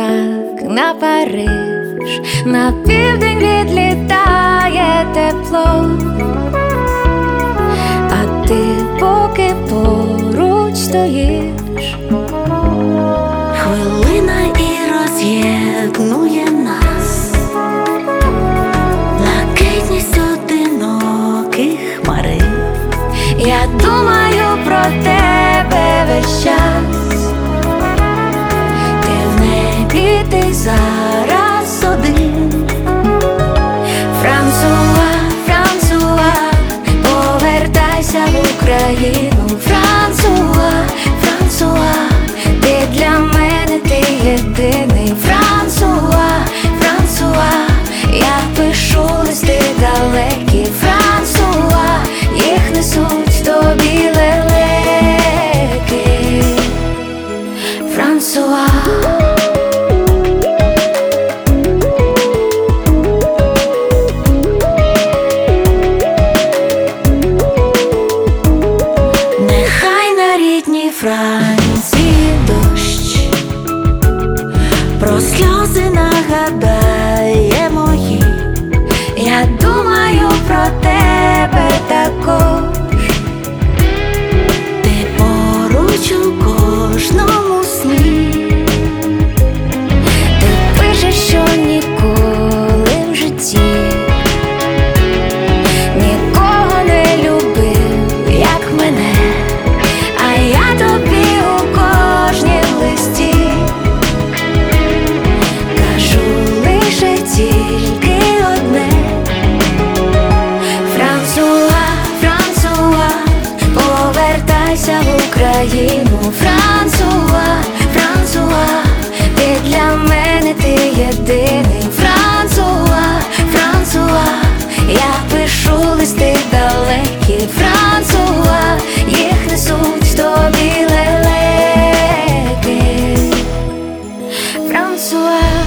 як на Париж, на південь відлітає тепло, а ти поки поруч стоїш. Хвилина і роз'єднує нас, блакитність одиноких хмарин. Я думаю про тебе весь час, Ти в небі, ти зараз один. Франсуа, Франсуа, повертайся в Україну. Франсуа, Франсуа, ти для мене, ти єдиний. Франсуа, Франсуа, я пишу листи далекі. Франсуа, їх несуть тобі лелеки. Франсуа. Франції дощ про сльози нагадає мої. Я думаю про тебе також. Ти поруч у кожному сні. Ти пишеш, що ніколи в житті нікого не любив, як мене. А я тобі у кожнім листі кажу лише тільки одне. Франсуа, Франсуа, повертайся в Україну. Франсуа, Франсуа, ти для мене, ти єдиний. Франсуа, Франсуа, я пишу листи далекі. Франсуа, їх несуть тобі лелеки. Франсуа.